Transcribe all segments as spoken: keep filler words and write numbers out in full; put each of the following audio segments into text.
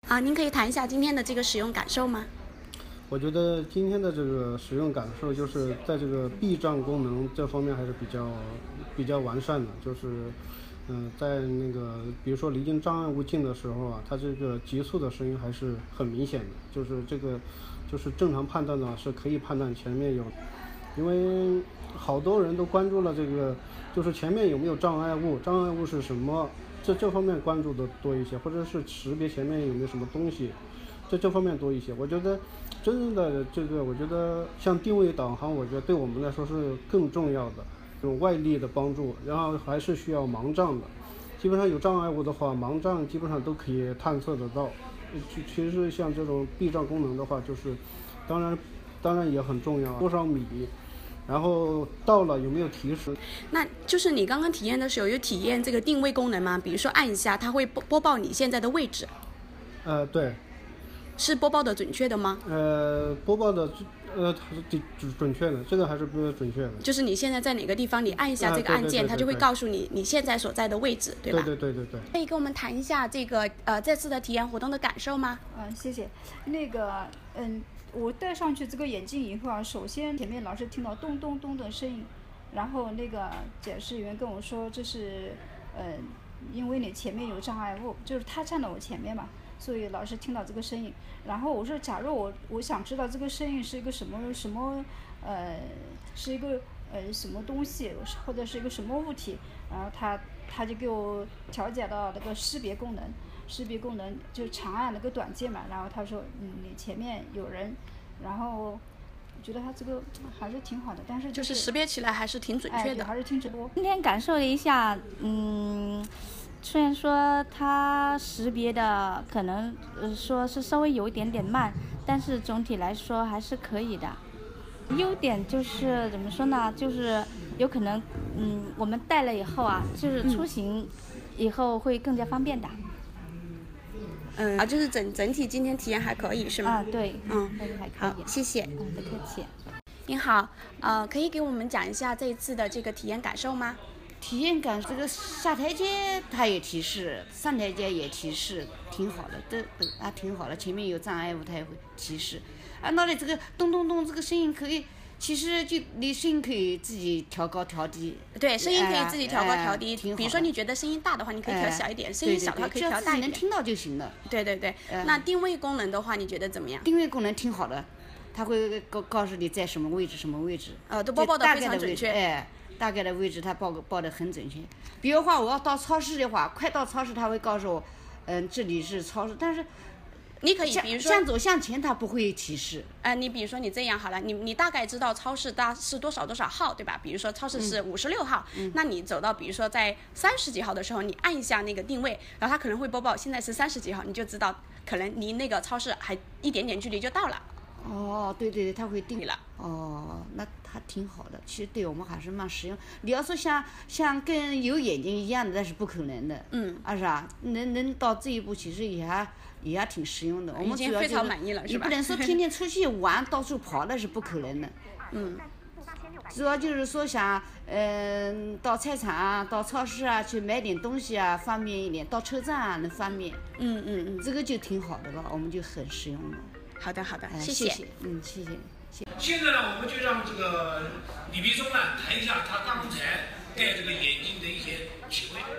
啊，您可以谈一下今天的这个使用感受吗？ 我觉得今天的这个使用感受就是在这个避障功能这方面还是比较比较完善的，就是嗯、呃，在那个比如说离近障碍物近的时候啊，它这个急促的声音还是很明显的，就是这个就是正常判断呢是可以判断前面有，因为好多人都关注了这个就是前面有没有障碍物，障碍物是什么，这这方面关注的多一些，或者是识别前面有没有什么东西，这这方面多一些。我觉得真正的这个，我觉得像定位导航，我觉得对我们来说是更重要的，这种外力的帮助，然后还是需要盲杖的。基本上有障碍物的话，盲杖基本上都可以探测得到。其实像这种避障功能的话，就是当然当然也很重要，多少米。然后到了有没有提示？ 那就是你刚刚体验的时候有体验这个定位功能吗？比如说按一下，它会播播报你现在的位置。 呃，对。 是播报的准确的吗？ 呃，播报的呃准准确的，这个还是比较准确的。 就是你现在在哪个地方，你按一下这个按键， 啊、对对对对对它就会告诉你你现在所在的位置，对吧？ 对对对对对。 可以跟我们谈一下这个呃这次的体验活动的感受吗？ 嗯，谢谢。那个嗯。我戴上去这个眼镜以后啊，首先前面老是听到咚咚咚的声音，然后那个解释员跟我说这是，呃，因为你前面有障碍物，就是他站在我前面嘛，所以老是听到这个声音。然后我说，假如我我想知道这个声音是一个什么什么，呃，是一个呃什么东西，或者是一个什么物体，然后他他就给我调节到那个识别功能。识别功能就是长按那个短键嘛，然后他说，嗯，你前面有人，然后我觉得他这个还是挺好的，但是、 就是、就是识别起来还是挺准确的， 哎、还是挺准确。 今天感受了一下，嗯，虽然说它识别的可能呃说是稍微有一点点慢，但是总体来说还是可以的。优点就是怎么说呢？就是有可能，嗯，我们戴了以后啊，就是出行以后会更加方便的。 嗯啊，就是整整体今天体验还可以是吗？ 啊，对， 嗯， 还可以。 好，谢谢。 嗯，不客气。 您好，呃，可以给我们讲一下这一次的这个体验感受吗？ 体验感，这个下台阶它也提示，上台阶也提示，挺好的，都都啊挺好的。前面有障碍物它也会提示。按道理这个咚咚咚这个声音可以。其实就你声音可以自己调高调低， 对，声音可以自己调高调低。 呃、 比如说你觉得声音大的话，你可以调小一点；呃、声音小的话可以调大一点。 能听到就行了。 对对对。呃、那定位功能的话，你觉得怎么样？ 定位功能挺好的，它会告告诉你在什么位置，什么位置。 呃，都播报的非常准确。 哎，大概的位置它报报的很准确。比如话，我要到超市的话，快到超市，它会告诉我，嗯、呃，这里是超市，但是。 你可以比如说向左向前，它不会提示。 呃，你比如说你这样好了，你你大概知道超市大是多少多少号，对吧？比如说超市是五十六号， 嗯、 那你走到比如说在三十几号的时候，你按一下那个定位，然后它可能会播报现在是三十几号，你就知道可能离那个超市还一点点距离就到了。 哦，对对对，它会定了。哦，那它挺好的，其实对我们还是蛮实用。你要说像像跟有眼睛一样的，那是不可能的。 嗯， 啊是啊，能能到这一步，其实也还也还挺实用的。我们已经非常满意了， 是吧？你不能说天天出去玩，到处跑，那是不可能的。 嗯。 主要就是说想，嗯、呃，到菜场啊，到超市啊去买点东西啊，方便一点；到车站啊能方便。 嗯嗯嗯， 这个就挺好的了，我们就很实用了。 好的好的， 呃、 谢谢谢。嗯，谢谢。 现在呢，我们就让这个李必松呢谈一下他刚才戴这个眼镜的一些体会。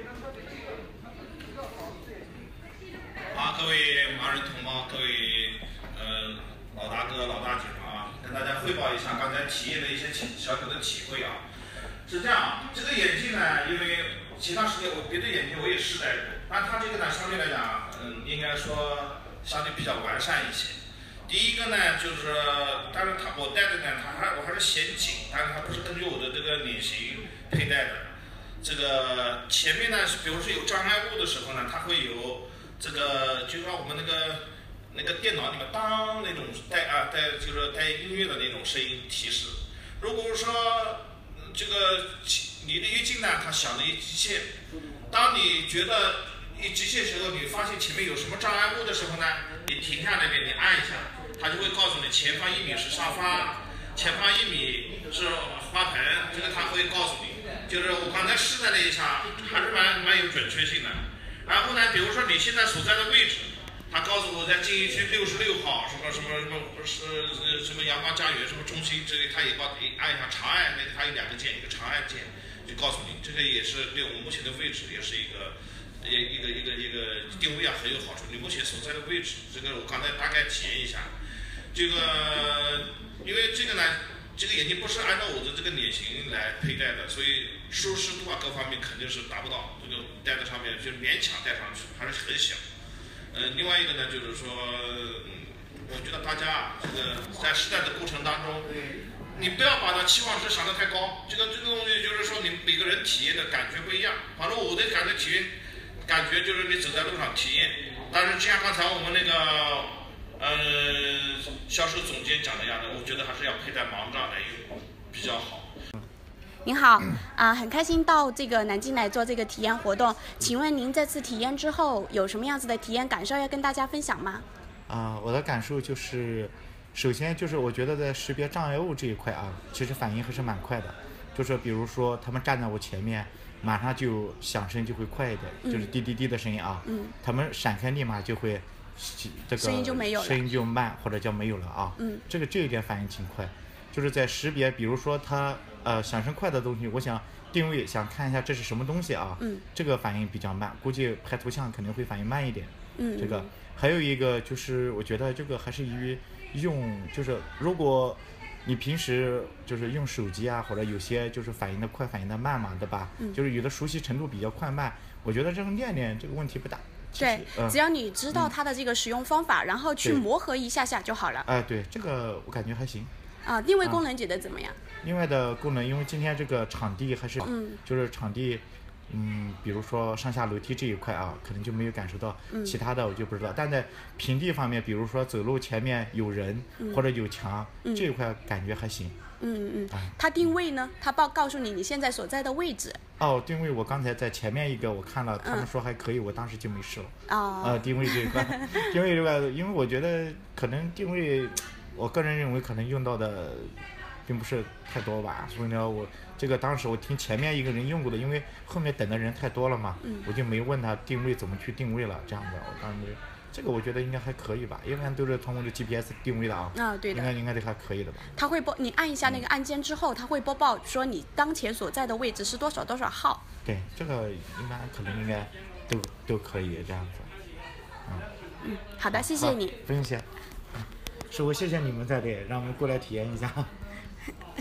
好，各位盲人同胞，各位呃老大哥、老大姐们啊，跟大家汇报一下刚才体验的一些小小的体会啊。是这样啊，这个眼镜呢，因为其他时间我别的眼镜我也试戴过，但它这个呢相对来讲，嗯，应该说相对比较完善一些。第一个呢，就是，但是它我戴的呢，它还我还是嫌紧，但是它不是根据我的这个脸型佩戴的。这个前面呢，是比如说有障碍物的时候呢，它会有这个，就像我们那个那个电脑里面当那种带啊带就是带音乐的那种声音提示。如果说这个你的一进呢，它响的一极限，当你觉得一极限时候，你发现前面有什么障碍物的时候呢，你停下那边，你按一下。它就会告诉你前方一米是沙发，前方一米是花盆，这个它会告诉你。就是我刚才试戴了一下，还是蛮蛮有准确性的。然后呢，比如说你现在所在的位置，它告我在静怡区六十六号什么什么什么是什么阳光家园什么中心这里，它也报按一下长按，那个它有两个键，一个长按键就告诉你，这个也是对我们目前的位置也是一个一一个一个一个定位啊很有好处。你目前所在的位置，这个我刚才大概体验一下，这个因为这个呢。这个眼镜不是按照我的这个脸型来佩戴的，所以舒适度啊各方面肯定是达不到，这个戴在上面就勉强戴上去，还是很小。呃，另外一个呢，就是说，嗯，我觉得大家啊，这个在试戴的过程当中，你不要把它期望值想得太高。这个这个东西就是说，你每个人体验的感觉不一样。反正我的感觉体验，感觉就是你走在路上体验。但是就像刚才我们那个。呃，销售总监讲的样子，我觉得还是要佩戴盲杖来用比较好。 您好，啊、呃，很开心到这个南京来做这个体验活动。请问您这次体验之后有什么样子的体验感受要跟大家分享吗？ 啊、呃，我的感受就是，首先就是我觉得在识别障碍物这一块啊，其实反应还是蛮快的。就是比如说他们站在我前面，马上就响声就会快一点，嗯、就是滴滴滴的声音啊。嗯。他们闪开立马就会。这个声音就没有了， 声音就慢或者叫没有了啊。嗯，这个这一点反应挺快，就是在识别，比如说它呃响声快的东西，我想定位想看一下这是什么东西啊。嗯，这个反应比较慢，估计拍图像肯定会反应慢一点。嗯，这个还有一个就是我觉得这个还是于用，就是如果你平时就是用手机啊，或者有些就是反应的快，反应的慢嘛，对吧？嗯，就是有的熟悉程度比较快慢，我觉得这样练练这个问题不大。 对、呃，只要你知道它的这个使用方法，嗯、然后去磨合一下下就好了。 哎、呃，对，这个我感觉还行。 啊，定位功能觉得怎么样？ 另外的功能，因为今天这个场地还是，嗯，就是场地，嗯，比如说上下楼梯这一块啊，可能就没有感受到，嗯、其他的我就不知道。但在平地方面，比如说走路前面有人、嗯、或者有墙、嗯、这一块感觉还行。 嗯嗯，啊、它定位呢？它报告诉你你现在所在的位置。 哦，定位我刚才在前面一个我看了，他们说还可以，嗯、我当时就没试了。哦。呃，定位这一块，定位这块，因为我觉得可能定位，我个人认为可能用到的并不是太多吧，所以呢，我这个当时我听前面一个人用过的，因为后面等的人太多了嘛，嗯、我就没问他定位怎么去定位了，这样的，我当时。这个我觉得应该还可以吧，一般都是通过这 G P S 定位的啊。 啊，对的。 应该应该都还可以的吧。 它会播，你按一下那个按键之后，它会播报说你当前所在的位置是多少多少号。 对，这个一般可能应该都都可以这样子。 嗯。嗯，好的，谢谢你。 不用谢。师傅，谢谢你们在这里，让我们过来体验一下。